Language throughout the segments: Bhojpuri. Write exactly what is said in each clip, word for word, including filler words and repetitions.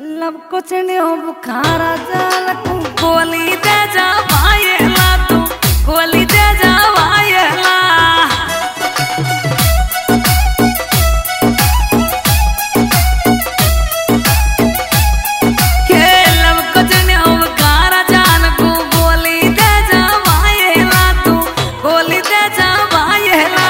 लब कुछ नहीं बुखारा जाल तू गोली दे जा भाईला तू गोली दे जा भाईला के लब कुछ नहीं बुखारा जाल तू गोली दे जा भाईला तू गोली दे जा भाईला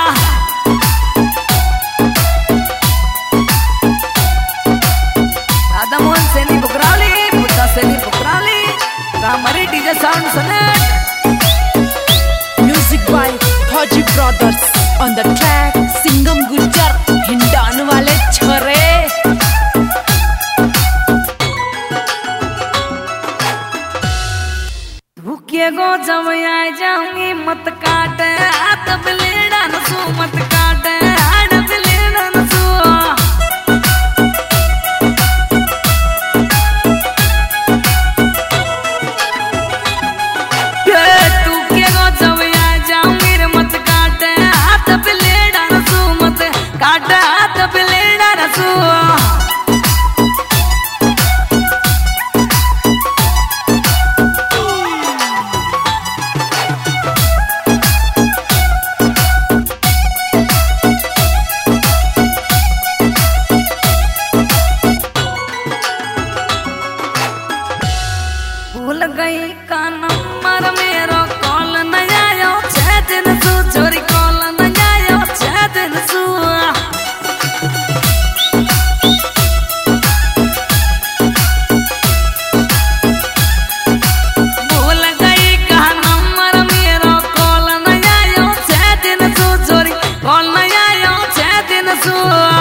दादा मोहन सेनी बुकरावली बुद्धा सेनी बुकरावली रामरी डीजे साउंड सनेट music by Fauji brothers on the track Singham Gujjar हिंडान वाले छोरे भूखे गो जब आए जाऊंगी मत काट हाथ बिलेड़ा नसू मत काट हाथ बिलेड़ा नसू भूल गई का नंबर मेरो कॉल न आयो छह दिन सु चोरी कॉल न आयो छह दिन सु भूल गई का नंबर मेरो कॉल न आयो छह दिन सु चोरी कॉल न आयो छह दिन सु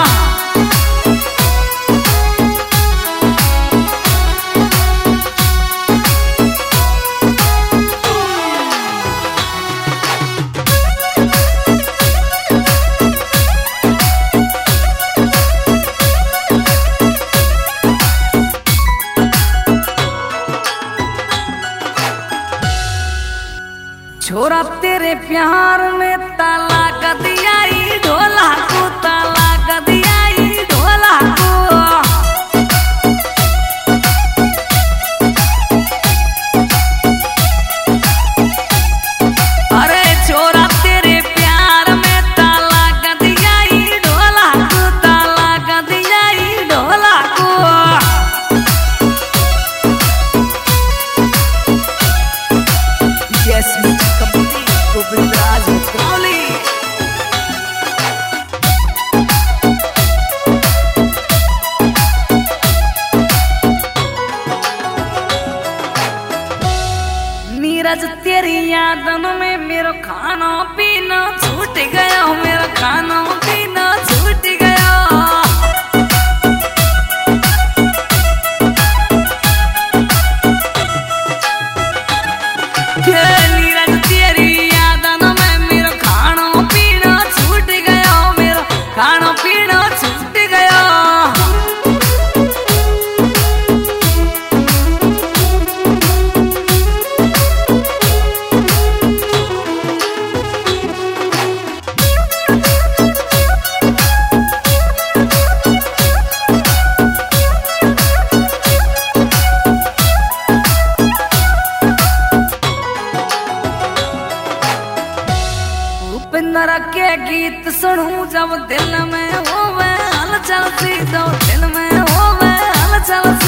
छोरा तेरे प्यार में ताला कर दिया ई ढोला को ताला कर दिया ई ढोला को अरे छोरा तेरे प्यार में ताला कर दिया ई ढोला को ताला कर दिया ई ढोला को Yes, music company, Govindraj Crowley. Neeraj तेरी यादन में मेरा खाना पीना छूट गया मेरा खाना पीना छूट गया नीरज तेरी यादन में मेरा खाना पीना छूट गया मेरा खाना पीना छूट गया भूपेंद्र के गीत सुनूं जब दिल में होवे हलचल सी तो दिल में होवे हलचल